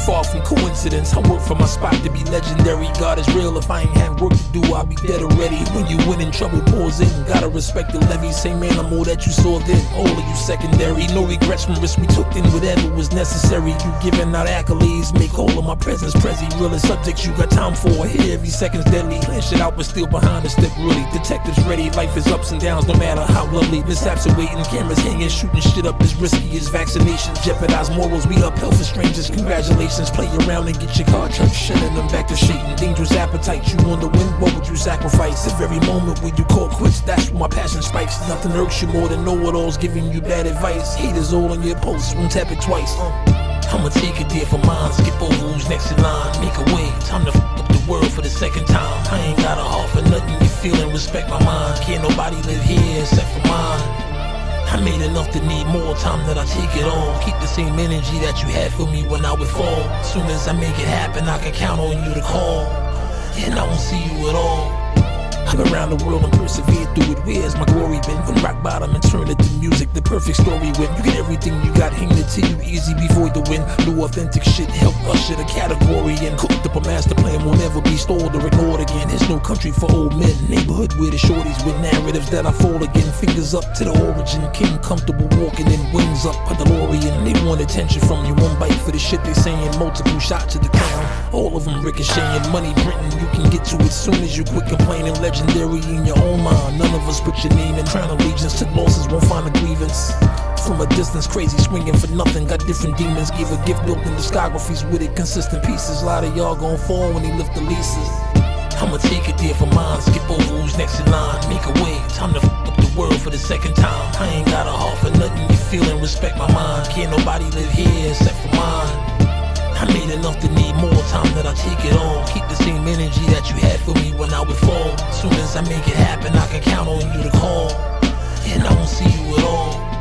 far from coincidence. I work for my spot to be legendary. God is real, if I ain't had work to do, I'll be dead already. When you win and trouble pours in, gotta respect the levy. Same animal that you saw then, all of you secondary. No regrets from risks we took in, whatever was necessary. You giving out accolades, make all of my presence prezi. Realest subjects you got time for, here every second's deadly. Plan shit out but still behind the step really. Detectives ready, life is ups and downs no matter how lovely. Mishaps are waiting, cameras hanging, shooting shit up as risky as vaccinations. Jeopardize morals, we upheld for strangers. Congratulations, play around and get your car church, sending them back to Satan. Dangerous appetite, you on the win, what would you sacrifice? The very moment when you call quits, that's when my passion spikes. Nothing irks you more than know-it-alls giving you bad advice. Haters all on your posts, won't tap it twice. I'ma take a deal for mine, skip over who's next in line. Make a way, time to f up the world for the second time. I ain't got a heart for nothing, you feeling, respect my mind. Can't nobody live here except for mine. I made enough to need more time that I take it all. Keep the same energy that you had for me when I would fall. As soon as I make it happen, I can count on you to call. And I won't see you at all. I've been around the world and persevered through it. Where's my glory been? When rock bottom and turn it to music, the perfect story when you get everything you got handed to you easy before the win. New authentic shit help usher the category and cooked up a master plan will never be stalled or ignored again. There's no country for old men. Neighborhood with the shorties with narratives that I fall again. Fingers up to the origin. King comfortable walking in wings up a DeLorean. They want attention from you. One bite for the shit they saying. Multiple shots to the crown. All of them ricocheting. Money printing. You can get to it soon as you quit complaining. Legendary in your own mind. None of us put your name in. Crown allegiance took losses, won't find a grievance. From a distance, crazy swinging for nothing. Got different demons. Gave a gift built in discographies with it. Consistent pieces. A lot of y'all gon' fall when they lift the leases. I'ma take a deal for mine. Skip over who's next in line. Make a way. Time to f up the world for the second time. I ain't got a heart for nothing. You feeling, respect my mind. Can't nobody live here except for mine. I made enough to need more time that I take it all. Keep the same energy that you had for me when I would fall. As soon as I make it happen, I can count on you to call. And I won't see you at all.